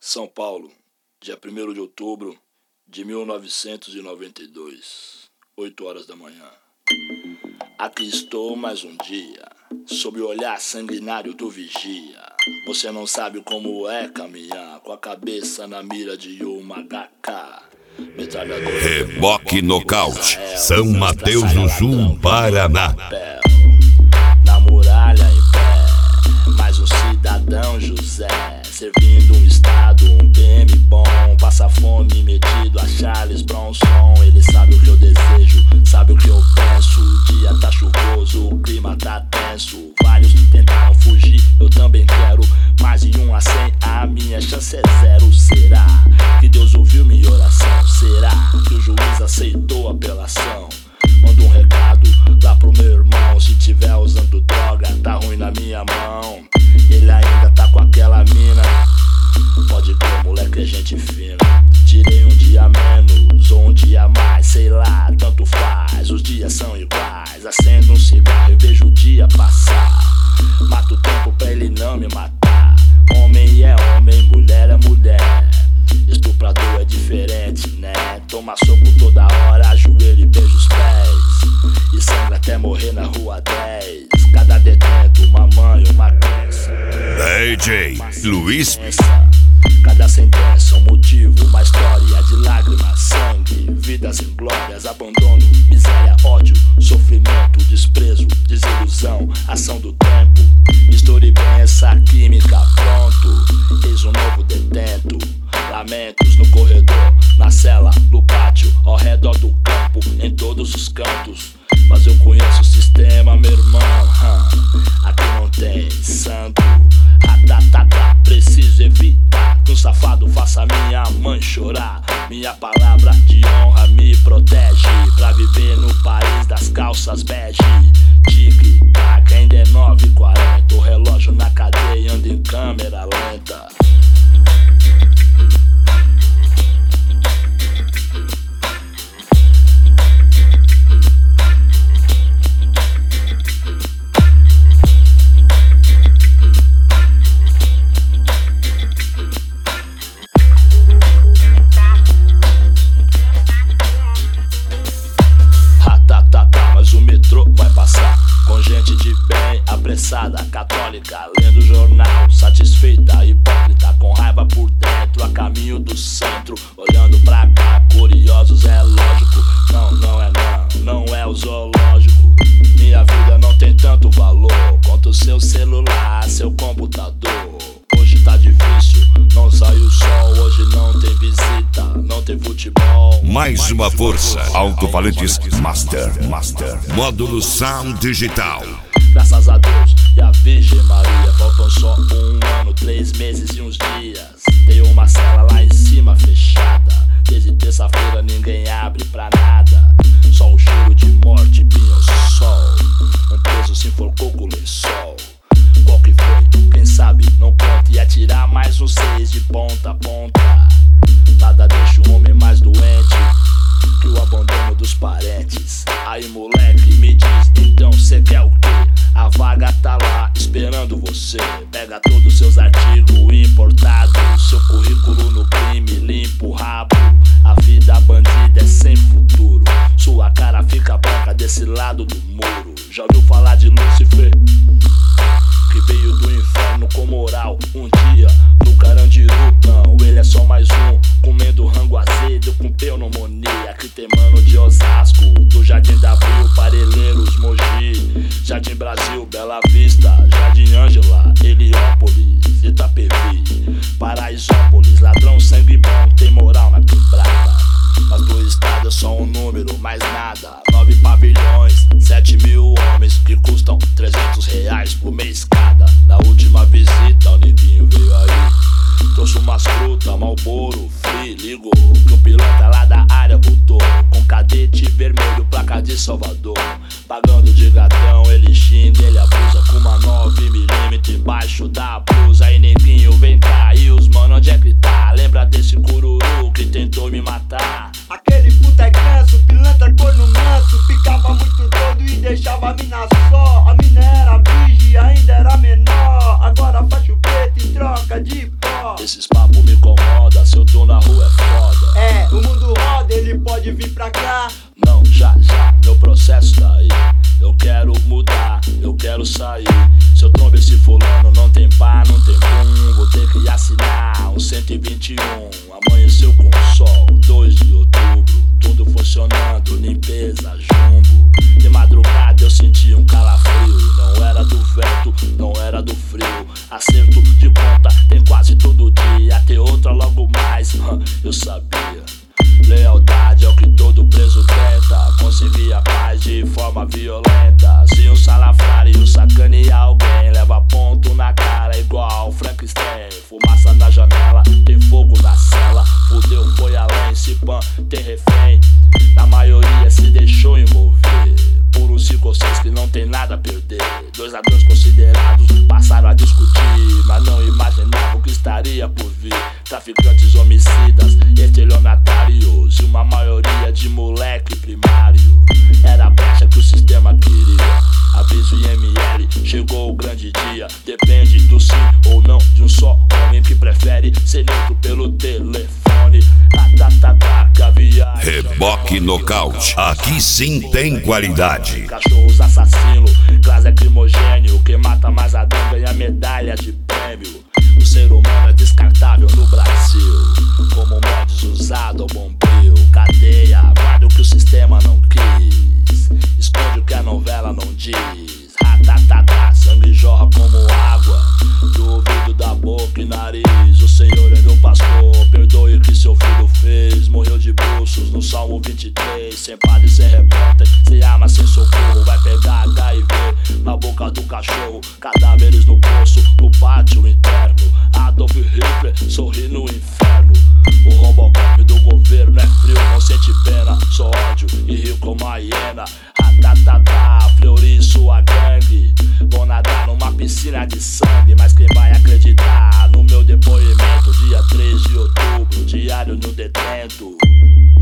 São Paulo, dia 1º de outubro de 1992, 8 horas da manhã. Aqui estou mais um dia, sob o olhar sanguinário do vigia. Você não sabe como é caminhar com a cabeça na mira de uma HK. Reboque Nocaute, São Mateus do Sul, Paraná. Na muralha em pé, mais um cidadão José, servindo um estado, um PM bom, passa fome metido a Charles Bronson. Ele sabe o que eu desejo, sabe o que eu penso. O dia tá chuvoso, o clima tá tenso. Vários tentaram fugir, eu também quero. Mais de 1 a 100, a minha chance é 0. Será que Deus ouviu minha oração? Será que o juiz aceitou a apelação? Manda um recado lá pro meu irmão. Se tiver usando droga, tá ruim na minha mão. Ele ainda tá com aquela mina. Pode crer, moleque, é gente fina. Tirei um dia menos ou um dia mais, sei lá, tanto faz. Os dias são iguais. Acendo um cigarro e vejo o dia passar. Mato o tempo pra ele não me matar. Homem é homem, mulher é mulher. Estuprador é diferente, né? Toma soco toda hora, ajoelha e beija os pés. E sangra até morrer na rua 10. Cada detento, uma mãe, uma criança. DJ Luiz. Cada sentença, um motivo, uma história de lágrimas, sangue, vidas inglórias, abandono, miséria, ódio, sofrimento, desprezo, desilusão, ação do tempo. Misture bem essa química, pronto, eis um novo detento. Lamentos no corredor, na cela, no pátio, ao redor do campo, em todos os cantos. Mas eu conheço o sistema, meu irmão. Aqui não tem santo. Preciso evitar que um safado faça minha mãe chorar. Minha palavra de honra me protege pra viver no país das calças bege. Tic-tac, ainda é 9h40. O relógio na cadeia anda em câmera lenta. Com gente de bem, apressada, católica, lendo jornal, satisfeita, hipócrita, com raiva por dentro, a caminho do centro, olhando pra cá, curiosos, é lógico. Não é o zoológico. Minha vida não tem tanto valor quanto o seu celular, seu computador. Hoje tá difícil, não sai o sol, hoje não tem visita, não tem futebol. Mais uma força, alto-falantes Master. Módulo Sound Digital. Graças a Deus e a Virgem Maria, faltam só 1 ano, 3 meses e uns dias. Tem uma cela lá em cima fechada. Desde terça-feira ninguém abre pra nada. Só o cheiro de morte, pinha o sol. Um preso se enforcou com o lençol. Qual que foi? Quem sabe? Não conta. E atirar mais um 6 de ponta a ponta. Nada deixa o homem mais doente que o abandono dos parentes. Aí moleque, me diz, então cê quer o quê? A vaga tá lá esperando você. Pega todos os seus artigos importados, seu currículo no crime, limpa o rabo. A vida bandida é sem futuro. Sua cara fica branca desse lado do muro. Já ouviu falar de Lúcifer? Que veio do inferno com moral. Um dia no Carandiru, não, ele é só mais um. Comendo rango azedo com pneumonia. Aqui tem mano de Osasco, do Jardim da Abril, Parelheiros, Mogi, Jardim Brasil, Bela Vista, Jardim Ângela, Heliópolis, Itapevi, Paraisópolis. Ladrão sangue bom, tem moral na quebrada. Mas do estado é só um número, mais nada. 9 pavilhões, 7.000 homens que custam R$300 por mês cada. Na última visita o neguinho veio aí, trouxe umas frutas, Marlboro, Free, ligou que um piloto lá da área voltou com cadete vermelho, placa de Salvador. Pagando de gatão, ele xinga, ele abusa com uma 9mm embaixo da blusa. Aí neguinho vem cá, e os mano onde é que tá? Lembra desse cururu que tentou me matar? Aquele puta é ganso, pilantra corno manso. Ficava muito doido e deixava a mina só. A mina era virgem, ainda era menor. Agora faz o preto em troca de pó. Esses papos me incomoda, se eu tô na rua é foda. É, o mundo roda, ele pode vir pra cá. Não, já, meu processo tá aí. Eu quero mudar, eu quero sair. Se eu trombo esse fulano, não tem pá, não tem pum. Vou ter que assinar um 121. Amanheceu com sol, 2 de outubro. Tudo funcionando, limpeza, jumbo. De madrugada eu senti um calafrio. Não era do vento, não era do frio. Acerto de conta tem quase todo dia. Ter outra logo mais, eu sabia. Lealdade é o que todo preso tenta. Conseguir a paz de forma violenta. Se um salafrário sacanear alguém, leva ponto na cara igual Frankenstein. Fumaça na janela, tem fogo na cela. Fudeu, foi além, se pan, tem refém. Na maioria se deixou envolver por uns 5 ou 6 que não tem nada a perder. 2 ladrões considerados passaram a discutir, mas não imaginavam o que estaria por vir. Traficantes, homicidas, estelionatários e uma maioria de moleque primário. Era a brecha que o sistema queria. Aviso IML, chegou o grande dia. Depende do sim ou não de um só homem que prefere ser neutro pelo telefone. Caviar. Reboque Nocaute. Aqui sim tem qualidade. Cachorros assassino, gás lacrimogênio. Quem mata mais Adão ganha medalha de prêmio. O ser humano é descartável no Brasil, como mods usado ao bombril. Cadeia, guarda o que o sistema não quis, esconde o que a novela não diz. Ratatatá, sangue jorra como água do ouvido, da boca e nariz. O Senhor é meu pastor, perdoe o que seu filho fez. Morreu de bruços no Salmo 23. Sem padre, sem repórter, sem arma, sem socorro. Vai pegar HIV na boca do cachorro. Cadáveres no poço, no pátio interno. Adolf Hitler sorri no inferno. O Robocop do governo é frio, não sente pena. Só ódio e rio como a hiena. Ratatatá, Fleury e sua gangue vão nadar numa piscina de sangue. Mas quem vai acreditar no meu depoimento? Dia 3 de outubro, diário no detento.